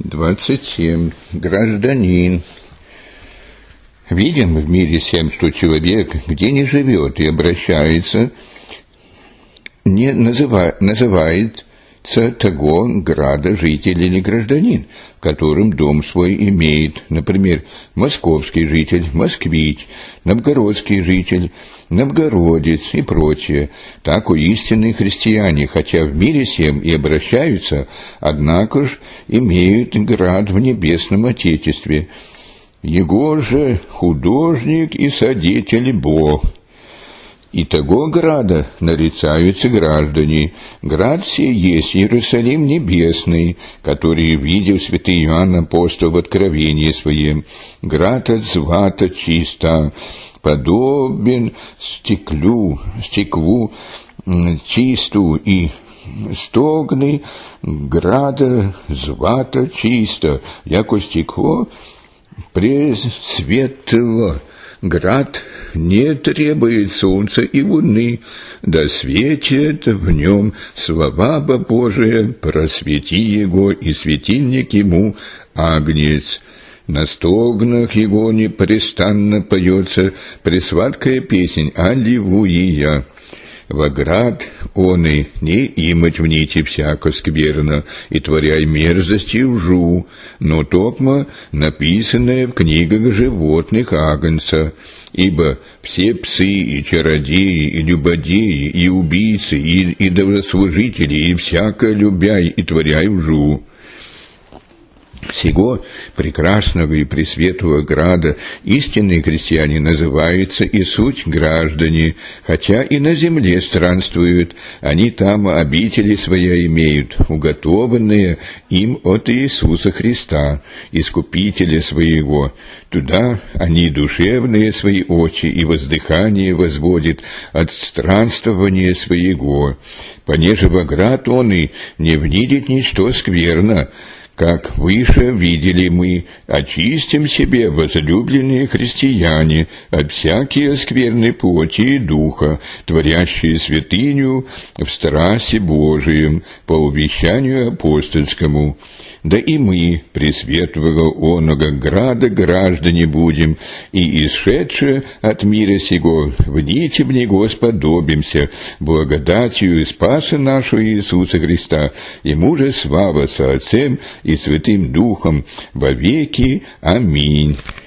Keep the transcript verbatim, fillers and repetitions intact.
двадцать семь. Гражданин. Видим в мире сем, что человек, где не живет и обращается, не называет, называется того града житель или гражданин, в котором дом свой имеет, например, московский житель, москвич, новгородский житель, новгородец и прочее. Так у истинные христиане, хотя в мире сем и обращаются, однако ж имеют град в небесном Отечестве. Его же художник и содетель Бог. И того града нарицаются граждане. Град сей есть Иерусалим небесный, который видел святый Иоанн Апостол в откровении своем. Град от злата чиста, подобен стеклю, стеклу чисту и стогны града злата чисто, яко стекло пресветло. Град не требует солнца и луны, да светит в нем слава Божия, просвети его, и светильник ему агнец. На стогнах его непрестанно поется пресладкая песнь «Аллилуйя». Во град он и не имать в нити всяко скверно, и творяй мерзости и лжу, но токмо написанное в книгах животных агнца, ибо все псы и чародеи, и любодеи, и убийцы, и идолослужители, и всяко любяй и творяй лжу. Сего прекрасного и пресветлого града истинные христиане называются и суть граждане, хотя и на земле странствуют, они там обители своя имеют, уготованные им от Иисуса Христа, Искупителя своего. Туда они душевные свои очи и воздыхание возводят от странствования своего. Понеже во град он и не внидит ничто скверно, как выше видели мы, очистим себе, возлюбленные христиане, от всякие скверной плоти и духа, творящие святыню в страсти Божием, по увещанию апостольскому. Да и мы, пресветлого оного града, граждане будем, и, исшедшие от мира сего, в нити в него сподобимся, благодатью и спаса нашего Иисуса Христа, Ему же слава со Отцем и Святым Духом во веки. Аминь.